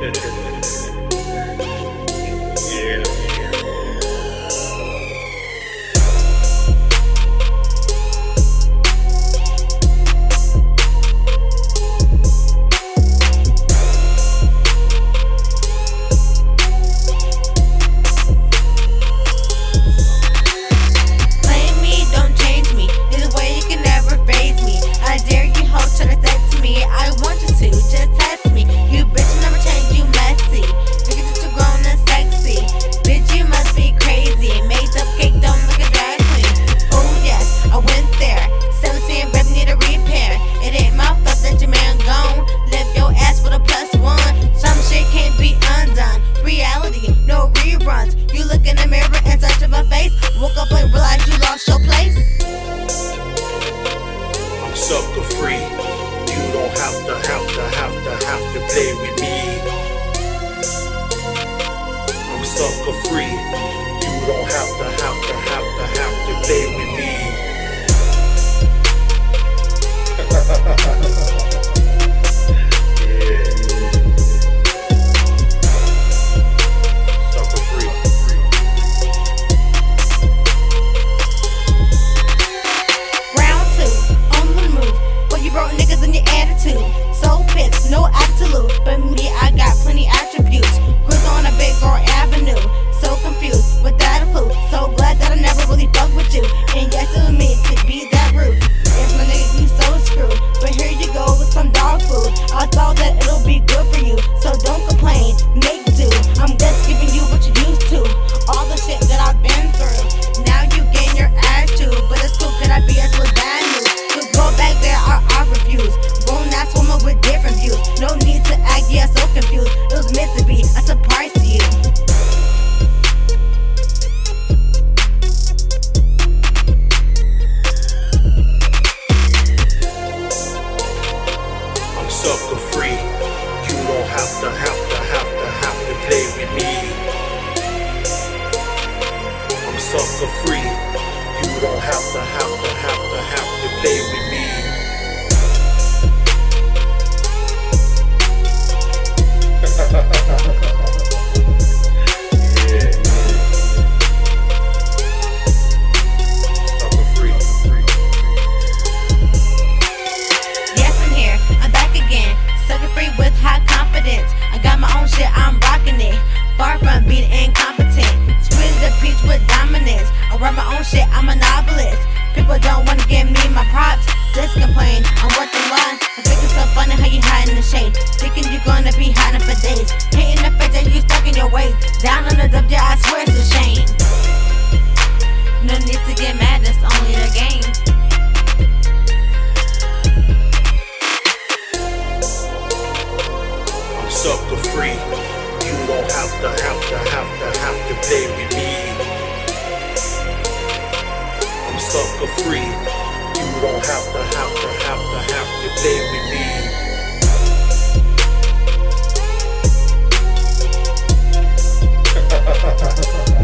Yeah. You look in the mirror and search of a face. Woke up and realized you lost your place. I'm sucker free. You don't have to play with me. I'm sucker free. You don't have to play with me. So pissed, no absolute, but me, I got plenty attributes. Cruise on a big girl avenue, so confused, without a clue. So glad that I never really fucked with you. And yes, it was me to be that rude. If my nigga, you so screwed. But here you go with some dog food. I thought that it'll be good for you, so don't complain, make do. I'm just giving you what you used to. All the shit that I've been through. Now you gain your attitude, but it's cool, could I be as with bad news? To go back there, I refuse. Grown-ass woman with different views. No need to act, yeah, so confused. It was meant to be a surprise to you. I'm sucker free. You don't have to play with me. I'm sucker free. You don't have to play with me. I'm rocking it, far from being incompetent. Split the peach with dominance. I write my own shit, I'm a novelist. People don't wanna give me my props, just complain. I'm working line. I think it's so funny how you hiding the shade, thinking you're gonna be hiding for days. Hating the fact that you stuck in your ways. Down on the W, I swear it's a shame. No need to get mad, it's only a game. Sucker free. You don't have to play with me. I'm sucker free. You don't have to play with me.